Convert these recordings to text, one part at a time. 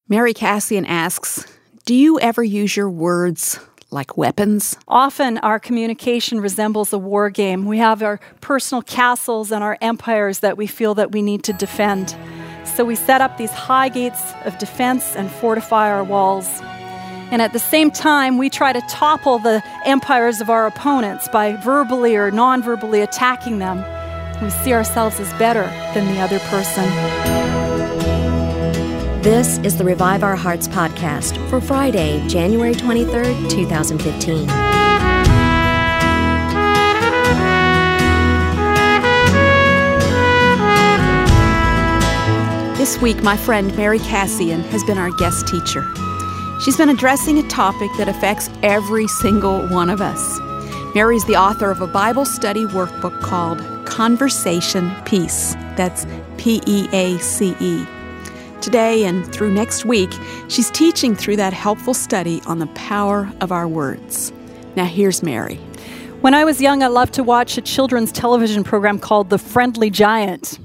Mary Cassian asks, do you ever use your words like weapons? Often our communication resembles a war game. We have our personal castles and our empires that we feel that we need to defend. So we set up these high gates of defense and fortify our walls. And at the same time, we try to topple the empires of our opponents by verbally or non-verbally attacking them. We see ourselves as better than the other person. This is the Revive Our Hearts podcast for Friday, January 23rd, 2015. This week, my friend Mary Cassian has been our guest teacher. She's been addressing a topic that affects every single one of us. Mary's the author of a Bible study workbook called Conversation Peace. That's P-E-A-C-E. Today and through next week, she's teaching through that helpful study on the power of our words. Now here's Mary. When I was young, I loved to watch a children's television program called The Friendly Giant.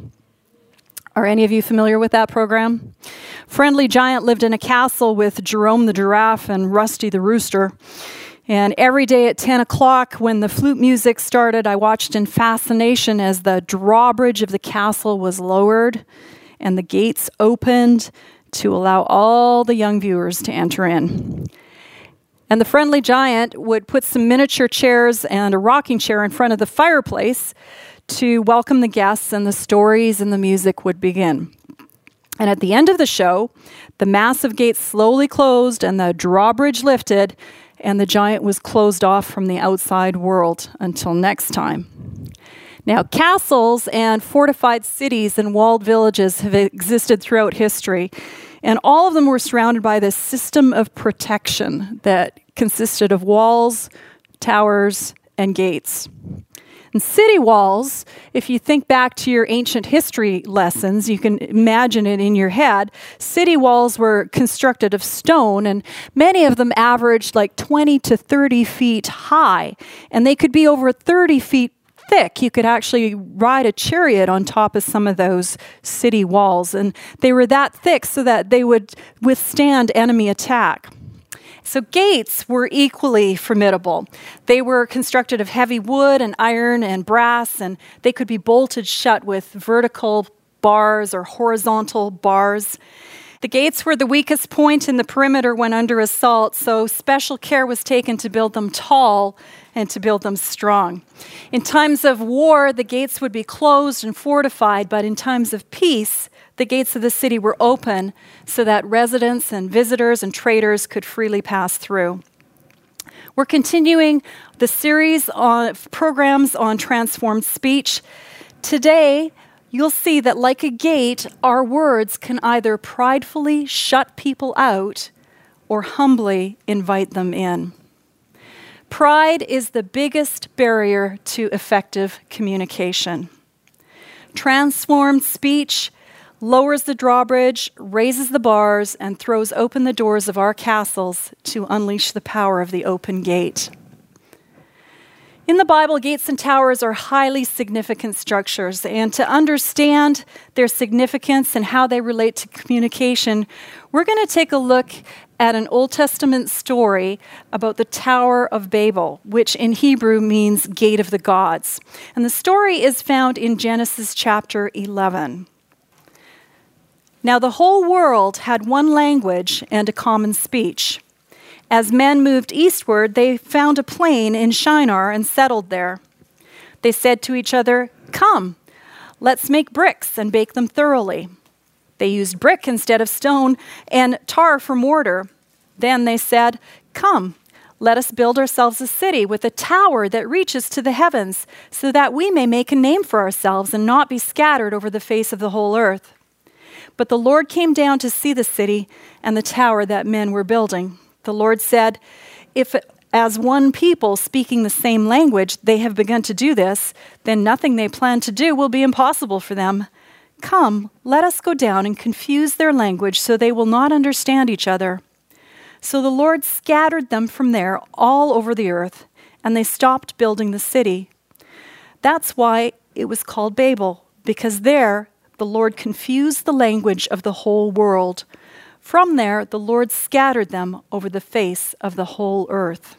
Are any of you familiar with that program? Friendly Giant lived in a castle with Jerome the giraffe and Rusty the rooster. And every day at 10 o'clock, when the flute music started, I watched in fascination as the drawbridge of the castle was lowered and the gates opened to allow all the young viewers to enter in. And the Friendly Giant would put some miniature chairs and a rocking chair in front of the fireplace to welcome the guests, and the stories and the music would begin. And at the end of the show, the massive gates slowly closed and the drawbridge lifted, and the giant was closed off from the outside world until next time. Now, castles and fortified cities and walled villages have existed throughout history, and all of them were surrounded by this system of protection that consisted of walls, towers, and gates. And city walls, if you think back to your ancient history lessons, you can imagine it in your head. City walls were constructed of stone, and many of them averaged like 20 to 30 feet high, and they could be over 30 feet thick. You could actually ride a chariot on top of some of those city walls, and they were that thick so that they would withstand enemy attack. So gates were equally formidable. They were constructed of heavy wood and iron and brass, and they could be bolted shut with vertical bars or horizontal bars. The gates were the weakest point in the perimeter when under assault, so special care was taken to build them tall and to build them strong. In times of war, the gates would be closed and fortified, but in times of peace, the gates of the city were open so that residents and visitors and traders could freely pass through. We're continuing the series of programs on transformed speech. Today, you'll see that like a gate, our words can either pridefully shut people out or humbly invite them in. Pride is the biggest barrier to effective communication. Transformed speech lowers the drawbridge, raises the bars, and throws open the doors of our castles to unleash the power of the open gate. In the Bible, gates and towers are highly significant structures, and to understand their significance and how they relate to communication, we're going to take a look at an Old Testament story about the Tower of Babel, which in Hebrew means Gate of the Gods. And the story is found in Genesis chapter 11. Now, the whole world had one language and a common speech. As men moved eastward, they found a plain in Shinar and settled there. They said to each other, "Come, let's make bricks and bake them thoroughly." They used brick instead of stone and tar for mortar. Then they said, "Come, let us build ourselves a city with a tower that reaches to the heavens, so that we may make a name for ourselves and not be scattered over the face of the whole earth." But the Lord came down to see the city and the tower that men were building. The Lord said, "If as one people speaking the same language they have begun to do this, then nothing they plan to do will be impossible for them. Come, let us go down and confuse their language so they will not understand each other." So the Lord scattered them from there all over the earth, and they stopped building the city. That's why it was called Babel, because there the Lord confused the language of the whole world. From there, the Lord scattered them over the face of the whole earth.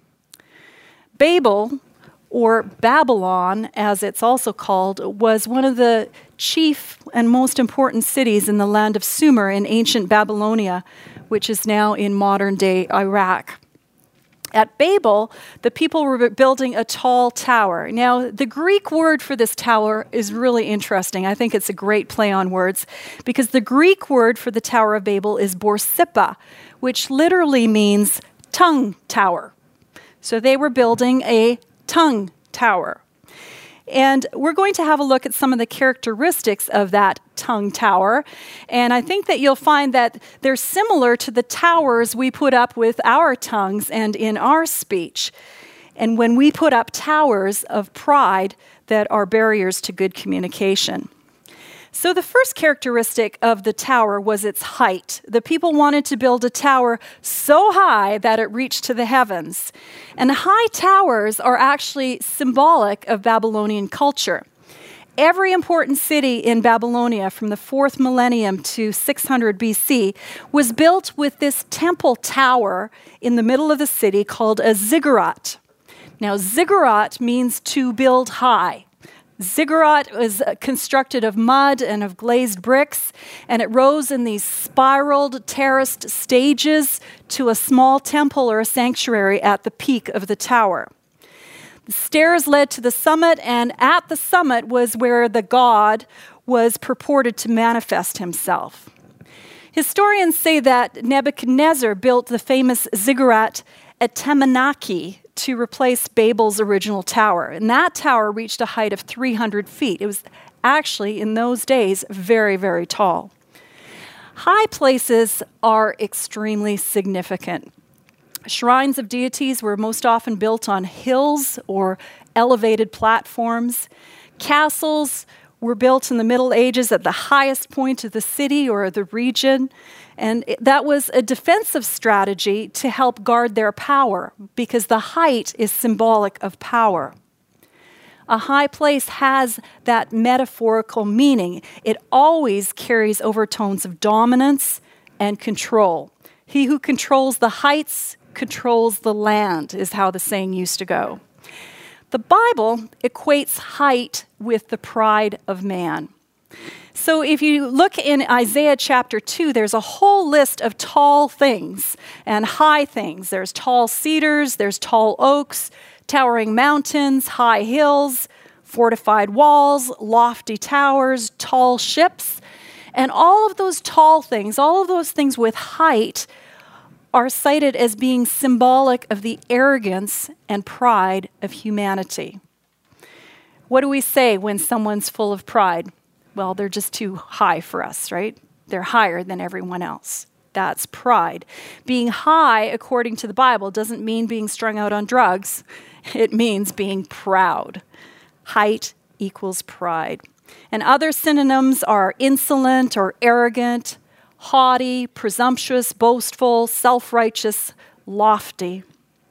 Babel, or Babylon, as it's also called, was one of the chief and most important cities in the land of Sumer in ancient Babylonia, which is now in modern-day Iraq. At Babel, the people were building a tall tower. Now, the Greek word for this tower is really interesting. I think it's a great play on words, because the Greek word for the Tower of Babel is Borsippa, which literally means tongue tower. So they were building a tongue tower. And we're going to have a look at some of the characteristics of that tongue tower. And I think that you'll find that they're similar to the towers we put up with our tongues and in our speech. And when we put up towers of pride that are barriers to good communication. So the first characteristic of the tower was its height. The people wanted to build a tower so high that it reached to the heavens. And high towers are actually symbolic of Babylonian culture. Every important city in Babylonia from the 4th millennium to 600 BC was built with this temple tower in the middle of the city called a ziggurat. Now, ziggurat means to build high. Ziggurat was constructed of mud and of glazed bricks, and it rose in these spiraled, terraced stages to a small temple or a sanctuary at the peak of the tower. The stairs led to the summit, and at the summit was where the god was purported to manifest himself. Historians say that Nebuchadnezzar built the famous ziggurat at Temanaki to replace Babel's original tower. And that tower reached a height of 300 feet. It was actually, in those days, very, very tall. High places are extremely significant. Shrines of deities were most often built on hills or elevated platforms. Castles were built in the Middle Ages at the highest point of the city or the region. And that was a defensive strategy to help guard their power, because the height is symbolic of power. A high place has that metaphorical meaning. It always carries overtones of dominance and control. He who controls the heights controls the land, is how the saying used to go. The Bible equates height with the pride of man. So if you look in Isaiah chapter 2, there's a whole list of tall things and high things. There's tall cedars, there's tall oaks, towering mountains, high hills, fortified walls, lofty towers, tall ships. And all of those tall things, all of those things with height, are cited as being symbolic of the arrogance and pride of humanity. What do we say when someone's full of pride? Well, they're just too high for us, right? They're higher than everyone else. That's pride. Being high, according to the Bible, doesn't mean being strung out on drugs. It means being proud. Height equals pride. And other synonyms are insolent or arrogant, haughty, presumptuous, boastful, self-righteous, lofty.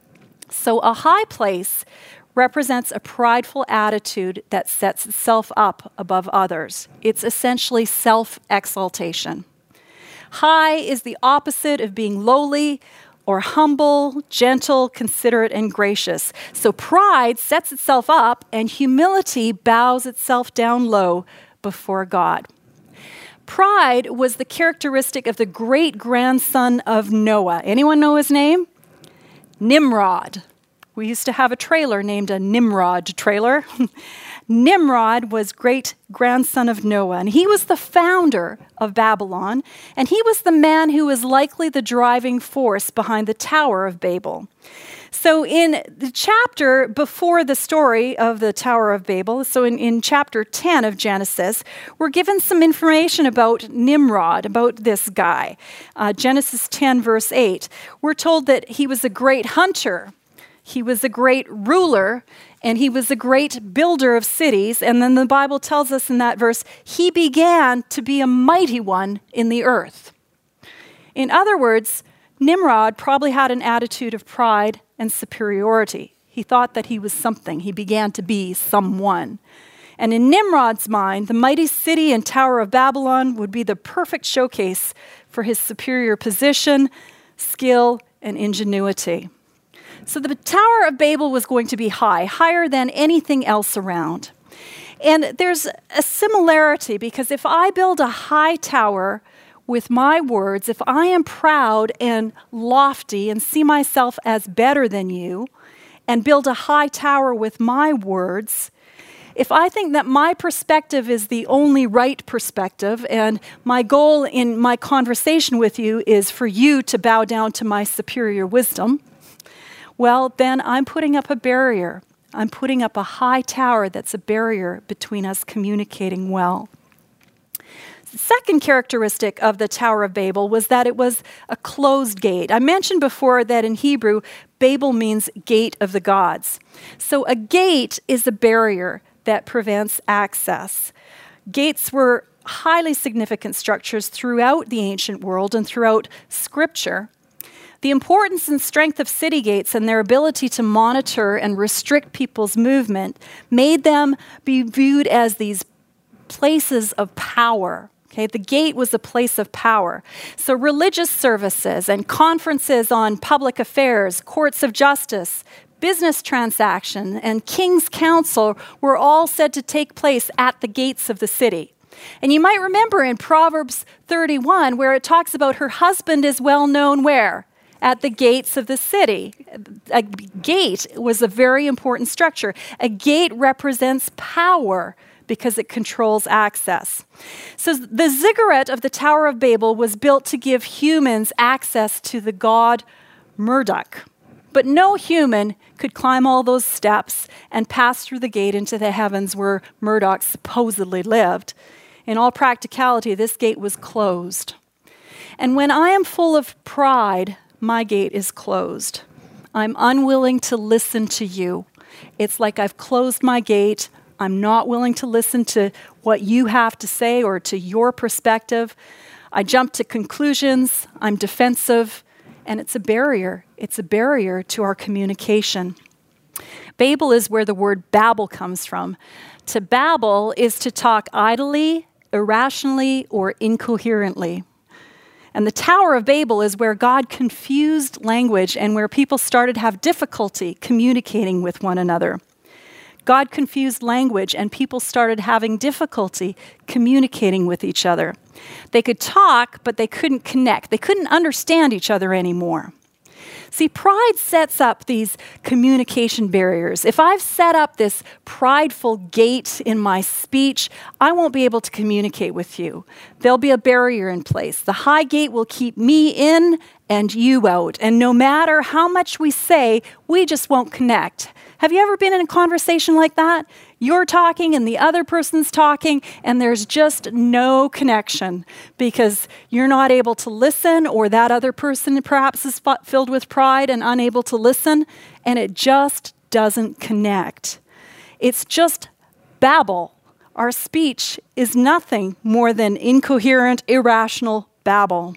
So a high place represents a prideful attitude that sets itself up above others. It's essentially self-exaltation. High is the opposite of being lowly or humble, gentle, considerate, and gracious. So pride sets itself up, and humility bows itself down low before God. Pride was the characteristic of the great-grandson of Noah. Anyone know his name? Nimrod. We used to have a trailer named a Nimrod trailer. Nimrod was great-grandson of Noah, and he was the founder of Babylon, and he was the man who was likely the driving force behind the Tower of Babel. So in the chapter before the story of the Tower of Babel, so in chapter 10 of Genesis, we're given some information about Nimrod, about this guy. Genesis 10, verse 8. We're told that he was a great hunter, he was a great ruler, and he was a great builder of cities. And then the Bible tells us in that verse, he began to be a mighty one in the earth. In other words, Nimrod probably had an attitude of pride and superiority. He thought that he was something. He began to be someone. And in Nimrod's mind, the mighty city and Tower of Babylon would be the perfect showcase for his superior position, skill, and ingenuity. So the Tower of Babel was going to be high, higher than anything else around. And there's a similarity, because if I build a high tower with my words, if I am proud and lofty and see myself as better than you, and build a high tower with my words, if I think that my perspective is the only right perspective, and my goal in my conversation with you is for you to bow down to my superior wisdom, well, then I'm putting up a barrier. I'm putting up a high tower that's a barrier between us communicating well. The second characteristic of the Tower of Babel was that it was a closed gate. I mentioned before that in Hebrew, Babel means gate of the gods. So a gate is a barrier that prevents access. Gates were highly significant structures throughout the ancient world and throughout Scripture. The importance and strength of city gates and their ability to monitor and restrict people's movement made them be viewed as these places of power. Okay, the gate was a place of power. So religious services and conferences on public affairs, courts of justice, business transaction, and king's council were all said to take place at the gates of the city. And you might remember in Proverbs 31 where it talks about her husband is well known where? At the gates of the city. A gate was a very important structure. A gate represents power because it controls access. So the ziggurat of the Tower of Babel was built to give humans access to the god Marduk. But no human could climb all those steps and pass through the gate into the heavens where Marduk supposedly lived. In all practicality, this gate was closed. And when I am full of pride, my gate is closed. I'm unwilling to listen to you. It's like I've closed my gate. I'm not willing to listen to what you have to say or to your perspective. I jump to conclusions. I'm defensive. And it's a barrier. It's a barrier to our communication. Babel is where the word babble comes from. To babble is to talk idly, irrationally, or incoherently. And the Tower of Babel is where God confused language and where people started to have difficulty communicating with one another. God confused language and people started having difficulty communicating with each other. They could talk, but they couldn't connect. They couldn't understand each other anymore. See, pride sets up these communication barriers. If I've set up this prideful gate in my speech, I won't be able to communicate with you. There'll be a barrier in place. The high gate will keep me in and you out. And no matter how much we say, we just won't connect. Have you ever been in a conversation like that? You're talking and the other person's talking and there's just no connection because you're not able to listen, or that other person perhaps is filled with pride and unable to listen, and it just doesn't connect. It's just babble. Our speech is nothing more than incoherent, irrational babble.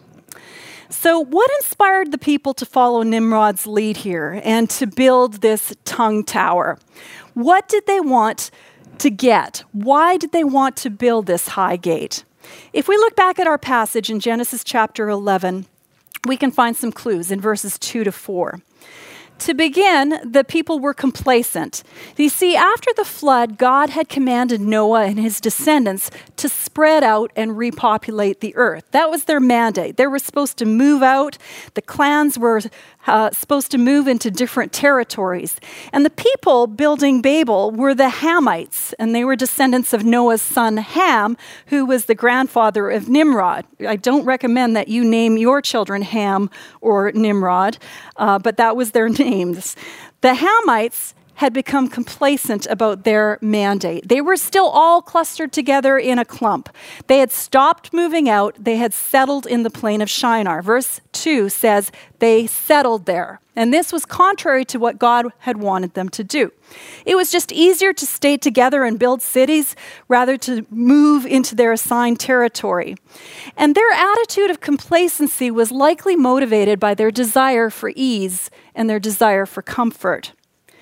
So what inspired the people to follow Nimrod's lead here and to build this tongue tower? What did they want to get? Why did they want to build this high gate? If we look back at our passage in Genesis chapter 11, we can find some clues in verses 2-4. To begin, the people were complacent. You see, after the flood, God had commanded Noah and his descendants to spread out and repopulate the earth. That was their mandate. They were supposed to move out. The clans were supposed to move into different territories. And the people building Babel were the Hamites, and they were descendants of Noah's son Ham, who was the grandfather of Nimrod. I don't recommend that you name your children Ham or Nimrod, but that was their names. The Hamites had become complacent about their mandate. They were still all clustered together in a clump. They had stopped moving out. They had settled in the plain of Shinar. Verse 2 says they settled there. And this was contrary to what God had wanted them to do. It was just easier to stay together and build cities rather to move into their assigned territory. And their attitude of complacency was likely motivated by their desire for ease and their desire for comfort.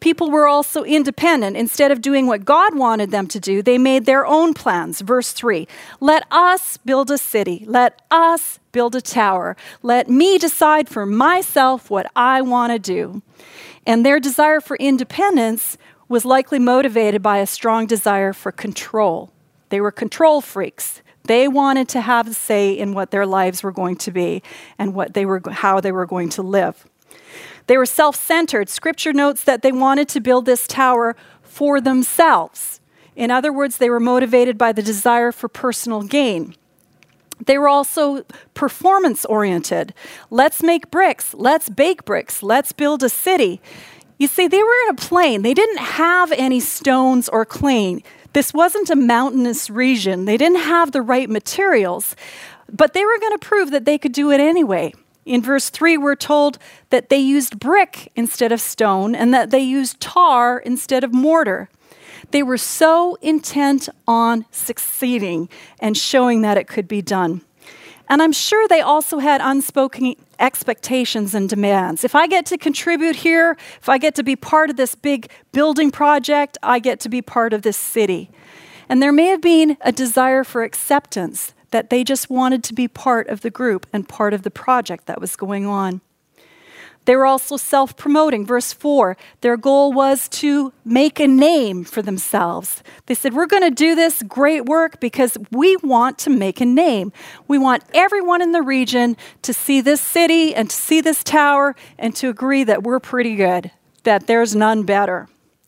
People were also independent. Instead of doing what God wanted them to do, they made their own plans. Verse 3, let us build a city. Let us build a tower. Let me decide for myself what I want to do. And their desire for independence was likely motivated by a strong desire for control. They were control freaks. They wanted to have a say in what their lives were going to be and how they were going to live. They were self-centered. Scripture notes that they wanted to build this tower for themselves. In other words, they were motivated by the desire for personal gain. They were also performance-oriented. Let's make bricks. Let's bake bricks. Let's build a city. You see, they were in a plain. They didn't have any stones or clay. This wasn't a mountainous region. They didn't have the right materials, but they were going to prove that they could do it anyway. In verse 3, we're told that they used brick instead of stone and that they used tar instead of mortar. They were so intent on succeeding and showing that it could be done. And I'm sure they also had unspoken expectations and demands. If I get to contribute here, if I get to be part of this big building project, I get to be part of this city. And there may have been a desire for acceptance, that they just wanted to be part of the group and part of the project that was going on. They were also self-promoting. Verse 4, their goal was to make a name for themselves. They said, we're going to do this great work because we want to make a name. We want everyone in the region to see this city and to see this tower and to agree that we're pretty good, that there's none better.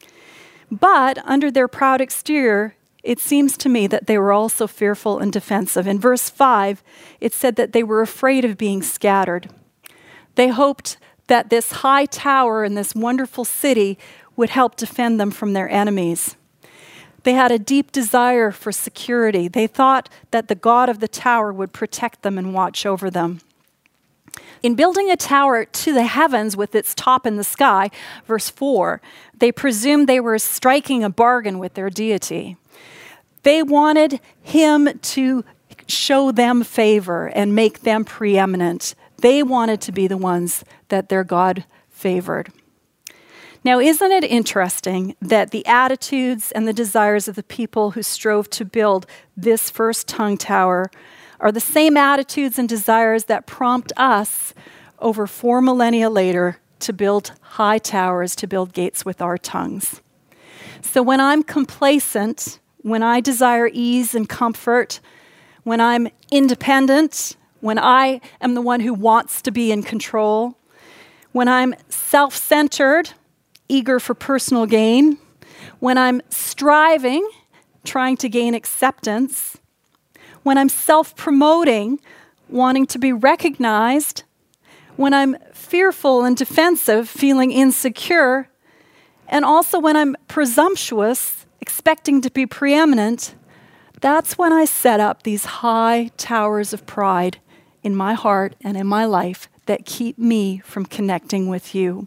But under their proud exterior, it seems to me that they were also fearful and defensive. In verse 5, it said that they were afraid of being scattered. They hoped that this high tower and this wonderful city would help defend them from their enemies. They had a deep desire for security. They thought that the God of the tower would protect them and watch over them. In building a tower to the heavens with its top in the sky, verse 4, they presumed they were striking a bargain with their deity. They wanted him to show them favor and make them preeminent. They wanted to be the ones that their God favored. Now, isn't it interesting that the attitudes and the desires of the people who strove to build this first tongue tower are the same attitudes and desires that prompt us over 4 millennia later to build high towers, to build gates with our tongues. So when I'm complacent, when I desire ease and comfort, when I'm independent, when I am the one who wants to be in control, when I'm self-centered, eager for personal gain, when I'm striving, trying to gain acceptance, when I'm self-promoting, wanting to be recognized, when I'm fearful and defensive, feeling insecure, and also when I'm presumptuous, expecting to be preeminent, that's when I set up these high towers of pride in my heart and in my life that keep me from connecting with you.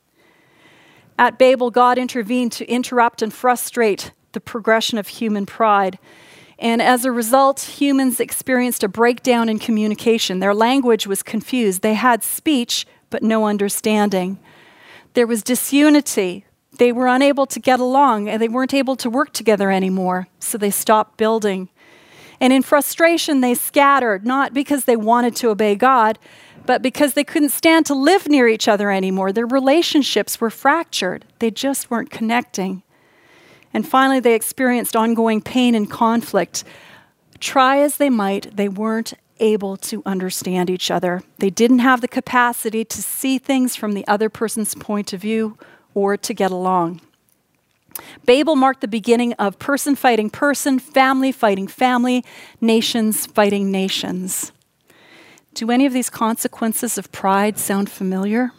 At Babel, God intervened to interrupt and frustrate the progression of human pride. And as a result, humans experienced a breakdown in communication. Their language was confused. They had speech, but no understanding. There was disunity. They were unable to get along, and they weren't able to work together anymore, so they stopped building. And in frustration, they scattered, not because they wanted to obey God, but because they couldn't stand to live near each other anymore. Their relationships were fractured. They just weren't connecting. And finally, they experienced ongoing pain and conflict. Try as they might, they weren't able to understand each other. They didn't have the capacity to see things from the other person's point of view or to get along. Babel marked the beginning of person fighting person, family fighting family, nations fighting nations. Do any of these consequences of pride sound familiar?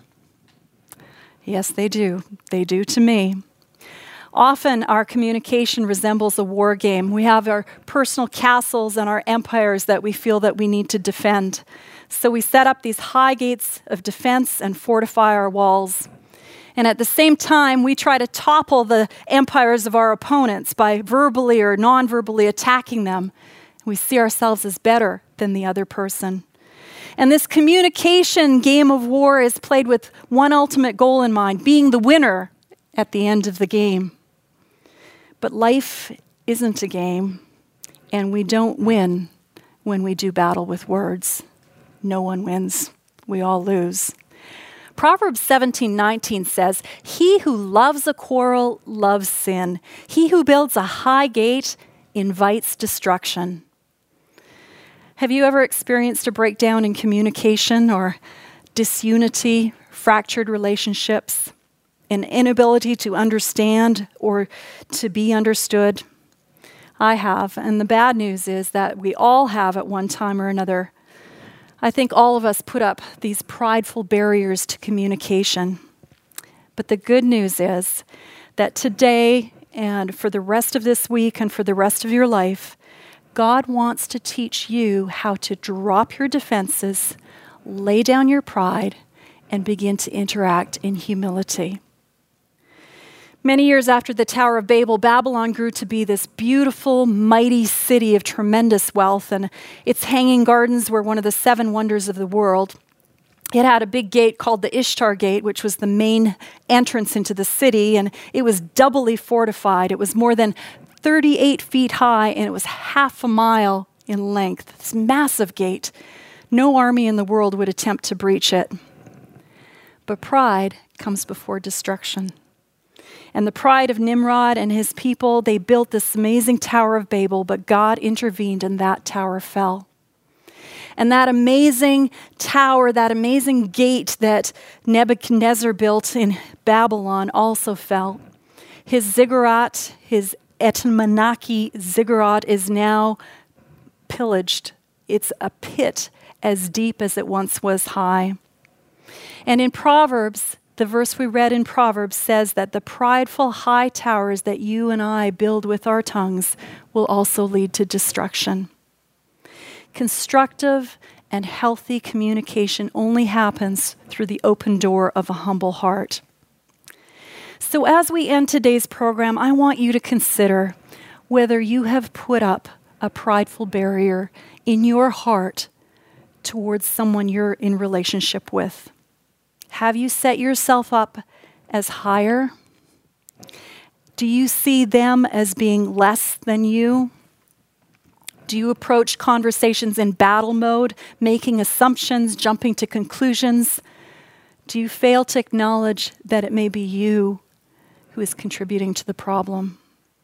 Yes, they do. They do to me. Often our communication resembles a war game. We have our personal castles and our empires that we feel that we need to defend. So we set up these high gates of defense and fortify our walls. And at the same time, we try to topple the empires of our opponents by verbally or non-verbally attacking them. We see ourselves as better than the other person. And this communication game of war is played with one ultimate goal in mind, being the winner at the end of the game. But life isn't a game, and we don't win when we do battle with words. No one wins. We all lose. Proverbs 17:19 says, "He who loves a quarrel loves sin. He who builds a high gate invites destruction." Have you ever experienced a breakdown in communication or disunity, fractured relationships, an inability to understand or to be understood? I have, and the bad news is that we all have at one time or another. I think all of us put up these prideful barriers to communication. But the good news is that today and for the rest of this week and for the rest of your life, God wants to teach you how to drop your defenses, lay down your pride, and begin to interact in humility. Many years after the Tower of Babel, Babylon grew to be this beautiful, mighty city of tremendous wealth, and its hanging gardens were one of the 7 wonders of the world. It had a big gate called the Ishtar Gate, which was the main entrance into the city, and it was doubly fortified. It was more than 38 feet high, and it was half a mile in length. This massive gate. No army in the world would attempt to breach it. But pride comes before destruction. And the pride of Nimrod and his people, they built this amazing Tower of Babel, but God intervened and that tower fell. And that amazing tower, that amazing gate that Nebuchadnezzar built in Babylon also fell. His ziggurat, his Etmanaki ziggurat, is now pillaged. It's a pit as deep as it once was high. And in Proverbs, the verse we read in Proverbs says that the prideful high towers that you and I build with our tongues will also lead to destruction. Constructive and healthy communication only happens through the open door of a humble heart. So as we end today's program, I want you to consider whether you have put up a prideful barrier in your heart towards someone you're in relationship with. Have you set yourself up as higher? Do you see them as being less than you? Do you approach conversations in battle mode, making assumptions, jumping to conclusions? Do you fail to acknowledge that it may be you who is contributing to the problem?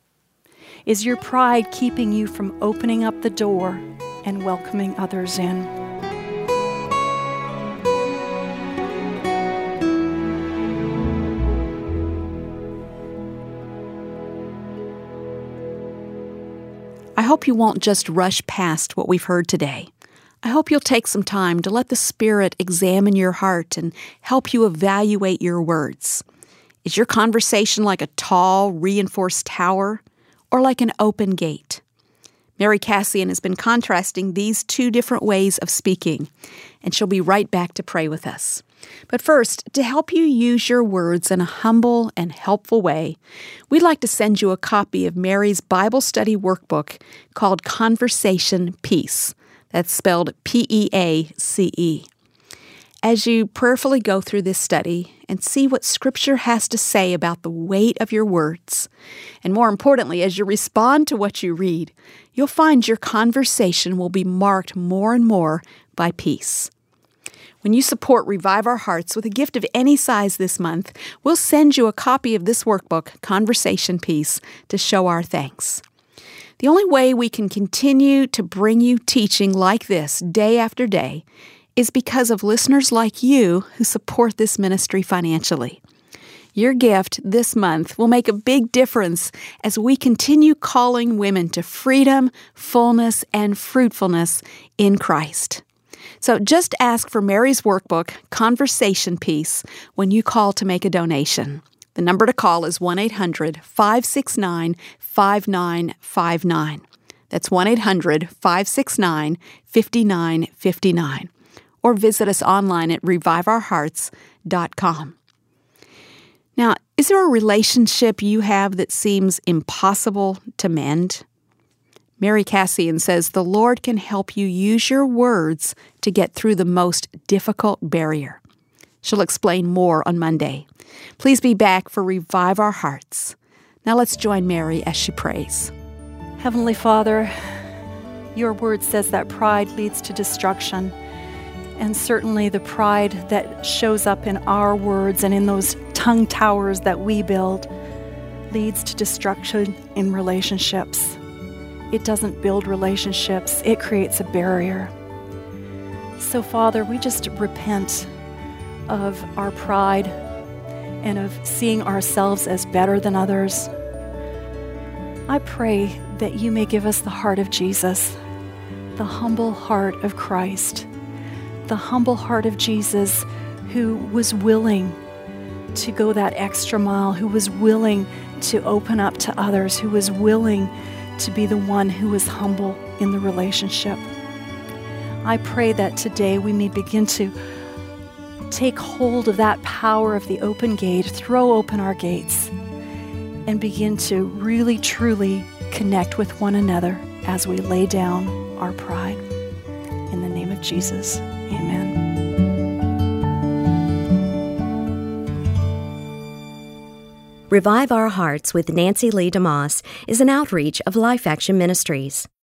Is your pride keeping you from opening up the door and welcoming others in? I hope you won't just rush past what we've heard today. I hope you'll take some time to let the Spirit examine your heart and help you evaluate your words. Is your conversation like a tall, reinforced tower or like an open gate? Mary Cassian has been contrasting these 2 different ways of speaking, and she'll be right back to pray with us. But first, to help you use your words in a humble and helpful way, we'd like to send you a copy of Mary's Bible study workbook called Conversation Peace. That's spelled P-E-A-C-E. As you prayerfully go through this study and see what Scripture has to say about the weight of your words, and more importantly, as you respond to what you read, you'll find your conversation will be marked more and more by peace. When you support Revive Our Hearts with a gift of any size this month, we'll send you a copy of this workbook, Conversation Peace, to show our thanks. The only way we can continue to bring you teaching like this day after day is because of listeners like you who support this ministry financially. Your gift this month will make a big difference as we continue calling women to freedom, fullness, and fruitfulness in Christ. So just ask for Mary's workbook, Conversation Peace, when you call to make a donation. The number to call is 1-800-569-5959. That's 1-800-569-5959. Or visit us online at reviveourhearts.com. Now, is there a relationship you have that seems impossible to mend? Mary Cassian says the Lord can help you use your words to get through the most difficult barrier. She'll explain more on Monday. Please be back for Revive Our Hearts. Now let's join Mary as she prays. Heavenly Father, your word says that pride leads to destruction. And certainly the pride that shows up in our words and in those tongue towers that we build leads to destruction in relationships. It doesn't build relationships, it creates a barrier. So Father, we just repent of our pride and of seeing ourselves as better than others. I pray that you may give us the heart of Jesus, the humble heart of Christ, the humble heart of Jesus who was willing to go that extra mile, who was willing to open up to others, who was willing to be the one who was humble in the relationship. I pray that today we may begin to take hold of that power of the open gate, throw open our gates, and begin to really, truly connect with one another as we lay down our pride. In the name of Jesus, amen. Revive Our Hearts with Nancy Lee DeMoss is an outreach of Life Action Ministries.